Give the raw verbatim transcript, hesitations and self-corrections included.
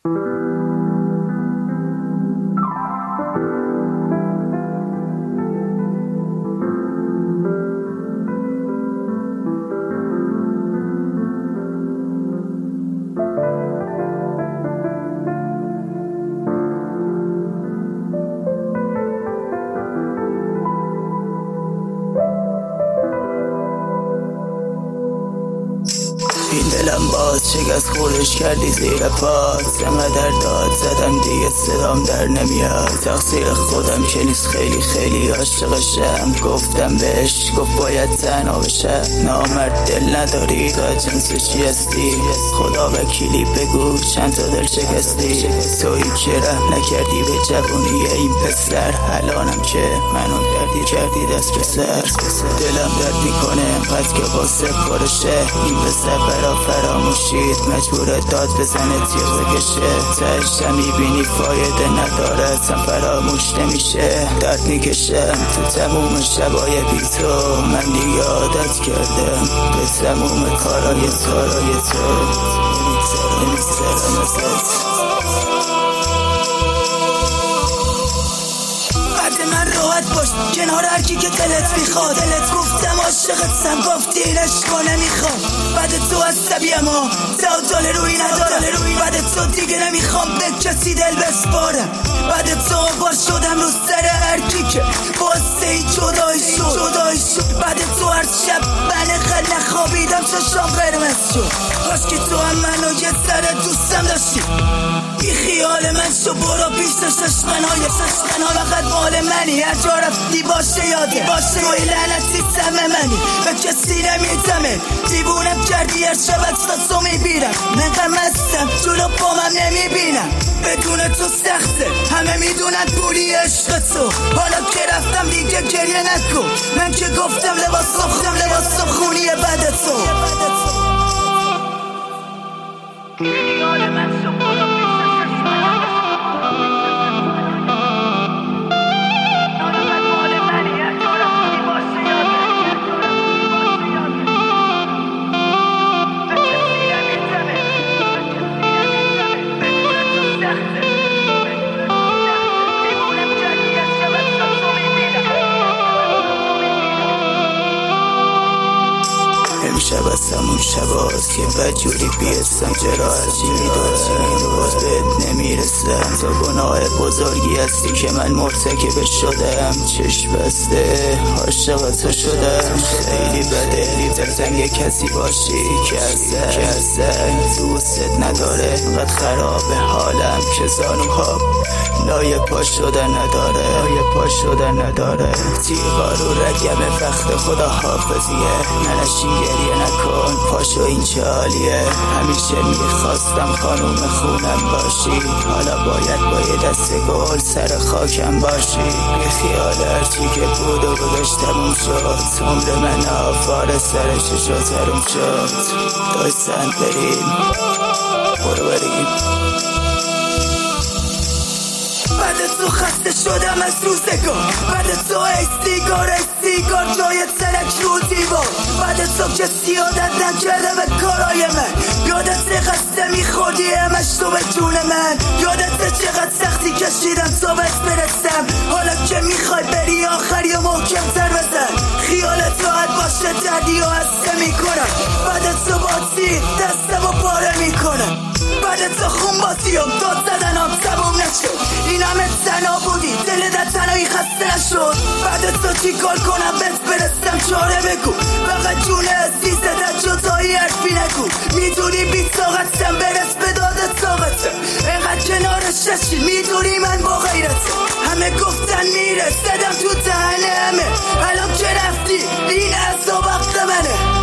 این دلم باز شکست خورش کردی زیر پات، انقدر داد زدم دیگه صدام در نمیاد. تقصیر خودم که نیست، خیلی خیلی عاشقشم. گفتم بهش گفت باید تنها بشه. نامرد دل نداری تا جنس چی هستی؟ خدا وکیلی بگو چند تا دل شکستی؟ تویی که رحم نکردی به جوونی این پسر، الانم که منو دردی کردی دست به سر. دلم درد میکنه انقدر که واسه کارشه این پسر برا فراموشید مجبور داد بزنه تیر بکشه. تهش میبینی فایده نداره، اصلا فراموش نمیشه. درد میکشم تو تموم شبای بی تو، من دیگه عادت کردم به تموم کارای کارای تو. نمیگذرم ازت. من راحت باش کنار هر کی که دلت میخواد. دلت گفتم عاشقتم، گفتی اینش نمیخوام. بعد تو عصبی اما تعادل روی ندارم. بعد تو دیگه نمیخوام به کسی دل بسپارم. بعد تو بار شدم رو سر هر کی که واسه ای جدایی شد جدایی شد. بعد تو هر شب من قل نخوابیدم چشام قرمز شد. کاش که تو هم منو یه سر دوستم داشتی. بی خیال من شو برو پیش ششمنهای ششمنها فقط مال منی. هر جا رفتی باشه یاده باشه توی لعنتی سم منی. به کسی نمیتمه دیوونم کردی، هر شب اکساسو میبیرم. من غمستم جلو پامم نمیبینم. بدون تو سخته همه میدونن پولی عشق تو. حالا که رفتم دیگه گریه نکن. من که گفتم لباسم خودم لباسم خونی بعد تو. خیال من شو برو شب از همون شباز که بدجوری بیستم. چرا هرچی میدارم باز بهت نمیرسم. تو گناه بزرگی هستی که من مرتکب شدم. چشم بسته عاشق تو شدم. خیلی بده در زنگ کسی باشی که اصلا دوست نداره. انقدر خراب حالم که زانوها لایه پا شدن نداره لایه پا شدن نداره. تیغا رو رگم وقت خدا حافظیه. ننشین گریه نکن پاشو این چه حالیه. همیشه میخواستم خانوم خونم باشی. حالا باید با یه دست گل سر خاکم باشی. بی خیال هرچی که بود و گذاشتمون شد. عمر من آفار سر ششو تروم شد. دایستن بریم برو بریم. بعد تو خسته شدم از روزگار. بعد تو استیگار استیگار جای سرک رو دیوار. بعد تو کسی عادت نکرده به کارای من. یادت خسته میخوردی همش تو به جون من. یادت چقدر سختی کشیدم تا بهت برسم. حالا که میخوای بری آخری و محکم تر بزن. خیالت راحت باشه دردی و هسته میکنم. بعد تو با تیر دستم و پاره میکنم. بعد تو خون باتیم داد زدنم تموم نشد. این همه تنها بودی دل در تنهایی خسته نشد. بعد تو چی کار کنم بهت برسم چاره بگو. فقط جون عزیزت از جدایی حرفی نگو. میدونی بی طاقتم برس به داد طاقتم. اینقدر کنارش ششی میدونی من با غیرتم. همه گفتن میره زدم تو دهن همه. الان که رفتی این عذاب وقت منه.